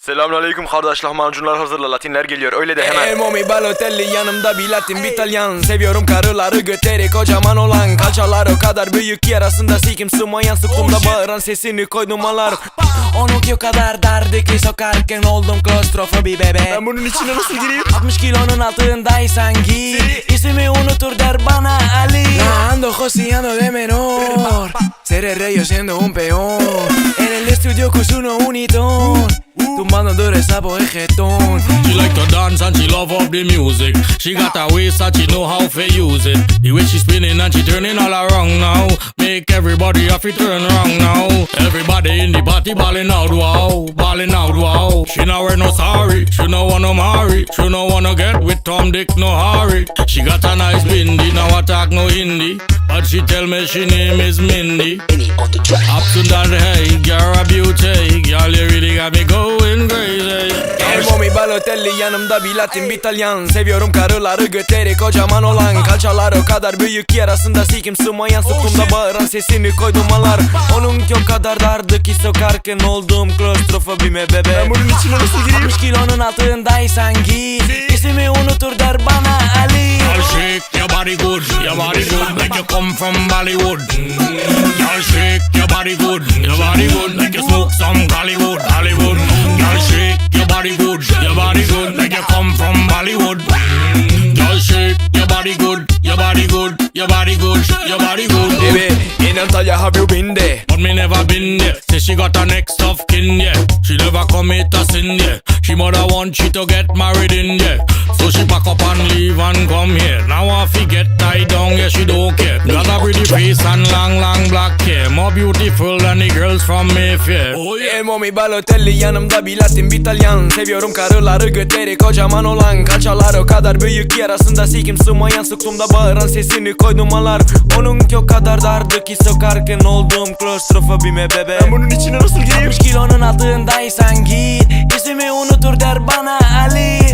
Selamünaleyküm kardeş, lahmacunlar hazırla, Latinler geliyor öyle de hemen. Momi Balotelli yanımda bir Latin bir İtalyan. Seviyorum karıları götleri kocaman olan. Kalçalar o kadar büyük ki arasında sikim sığmayan. Sıktığımda bağıran sesini koydum alar. Onunki o kadar dardı ki sokarken oldum klostrofobi bebe. Ben bunun içine nasıl gireyim? 60 kilonun altındaysan git. İsmi unutur der bana Ali. Ando joseando de menor. Seré rey yo siendo un peón. En el estudio con su unitón. Tumbando duro sapo ejetón. She like to dance and she love up the music. She got a waist and she know how to use it. The way she spinning and she turning all around now. Make everybody have to turn around now. Everybody in the party balling out wow, balling out wow. She not wear no sorry, she no wanna marry. She no wanna get with Tom Dick no hurry. She got a nice bindi, now attack no Hindi. But she tell me she name is Mindy. Up to that hey, you're a beauty. Girl you really got me going crazy. Momi Balotelli yanımda bir Latin bir İtalyan. Seviyorum karıları götleri kocaman olan. Kalçalar o kadar büyük ki arasında sikim sığmayan. Sıktığımda bağıran sesini koydum alar. Onunki o kadar dardı ki sokarken oldum klostrofobime bebe. Ben bunun içine nasıl gireyim? 60 kilonun altındaysan git. İsmi unutur der bana Ali. Girl shake your body good, your body good like you come from Bollywood. Girl shake your body good, your body good like you smoke some Hollywood, Hollywood. Girl shake your body good, your body good like you come from Bollywood. Girl shake your body good, your body good, your body good, your body good. Baby, in Antalya have you been there? But me never been there. Say she got a next of kin, yeah. She never commit a sin, yeah. She mother want she to get married in, yeah. So she pack up and leave and come here. Now I forget tied down, yeah, she don't care. Got a pretty face and long, long black hair. More beautiful than the girls from Mayfair. Oh yeah. Momi Balotelli yanımda bir Latin bir İtalyan. Seviyorum karıları götleri kocaman olan. Kalçalar o kadar büyük ki arasında sikim sığmayan. Sıktığımda bağıran sesini koydum alar. Onunki o kadar dardı ki sokarken oldum klostrofobime bebe. Ben bunun içine nasıl gireyim? 60 kilonun altındaysan git. İsmi unutur der bana Ali.